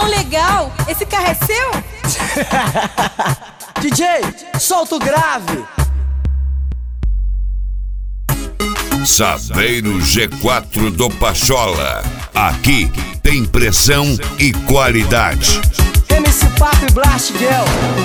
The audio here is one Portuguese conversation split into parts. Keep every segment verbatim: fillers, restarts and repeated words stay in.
legal. Esse carro é seu? D J, solta o grave. Saveiro G quatro do Pachola. Aqui tem pressão e qualidade. M C Papo e Blast Girl.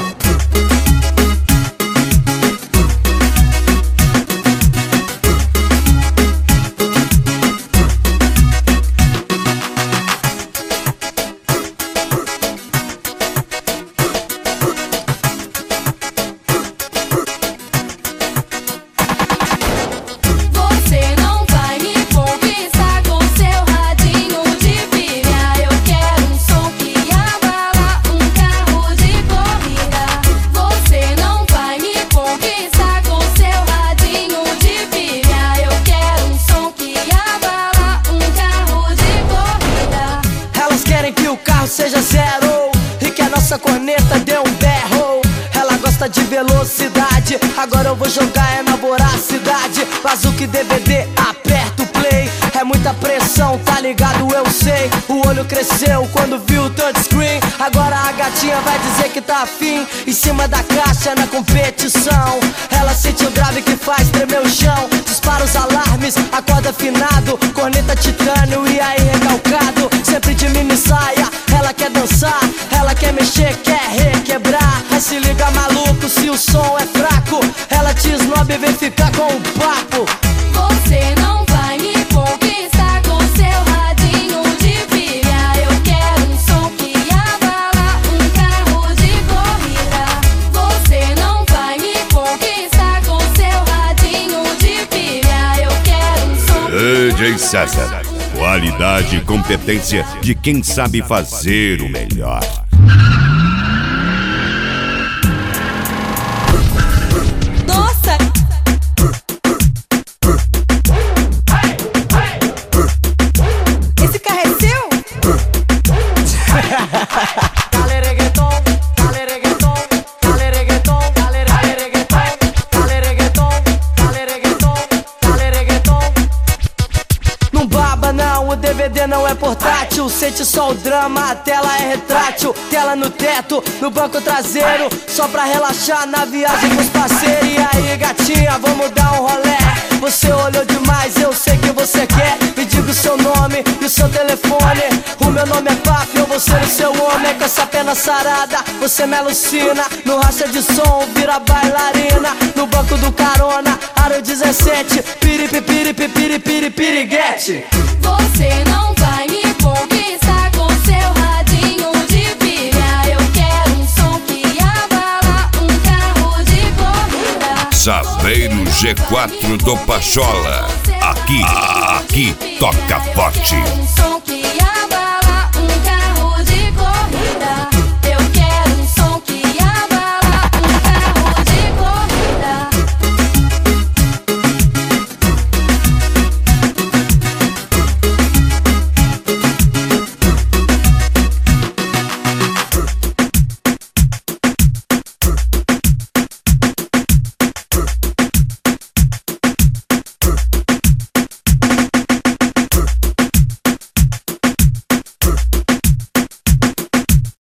Seja zero e que a nossa corneta dê um berro. Ela gosta de velocidade, agora eu vou jogar é na voracidade. Bazuca e D V D, aperta o play. É muita pressão, tá ligado, eu sei. O olho cresceu quando viu o touchscreen. Agora a gatinha vai dizer que tá afim. Em cima da caixa na competição. Ela sente o grave que faz tremer o chão. Dispara os alarmes, acorda afinado. Corneta titânio e aí recalcado. Sempre de mini saia, ela quer dançar. Ela quer mexer, quer requebrar. Mas se liga maluco, se o som é fraco. Ela te esnoba e vem ficar com o papo. Você não vai me conquistar com seu radinho de pilha. Eu quero um som que abala um carro de corrida. Você não vai me conquistar com seu radinho de pilha. Eu quero um som D J César, qualidade e competência de quem sabe fazer o melhor. Nossa! Esse carro é seu? Dale reggaeton, dale reggaeton, dale reggaeton, dale reggaeton, dale reggaeton, dale reggaeton, dale reggaeton. Não baba não, o D V D não é portátil. Sente só o drama, a tela é retrátil. Tela no teto, no banco traseiro. Só pra relaxar na viagem com os parceiros. E aí gatinha, vamos dar um rolé. Você olhou demais, eu sei que você quer. Me diga o seu nome e o seu telefone. O meu nome é Faf, eu vou ser o seu homem. Com essa pena sarada, você me alucina. No racha de som, vira bailarina. No banco do carona, aro dezessete. Piripi, piripi, piripi, piriguete. Você não vai me conquistar com seu radinho de pilha. Eu quero um som que abala um carro de corrida. Saveiro G quatro do Pachola. Aqui, aqui toca forte. Um som que abala